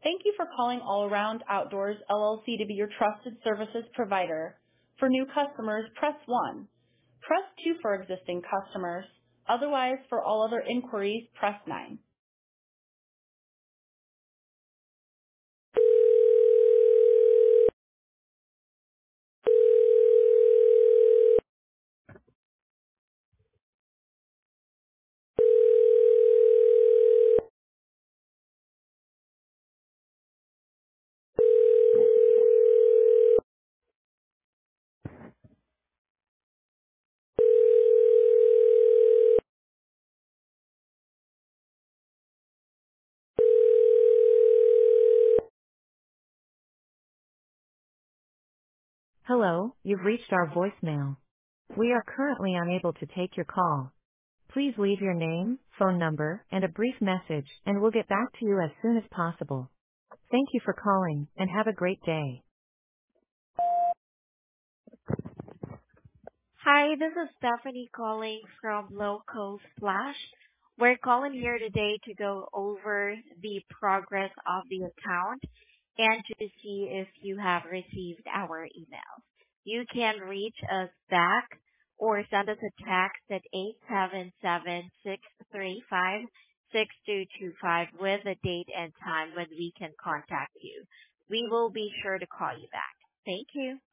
Thank you for calling All Around Outdoors LLC to be your trusted services provider. For new customers, press 1. Press 2 for existing customers. Otherwise, for all other inquiries, press 9. Hello, you've reached our voicemail. We are currently unable to take your call. Please leave your name, phone number, and a brief message, and we'll get back to you as soon as possible. Thank you for calling, and have a great day. Hi, this is Stephanie calling from Local Splash. We're calling here today to go over the progress of the account and to see if you have received our email. You can reach us back or send us a text at 877-635-6225 with a date and time when we can contact you. We will be sure to call you back. Thank you.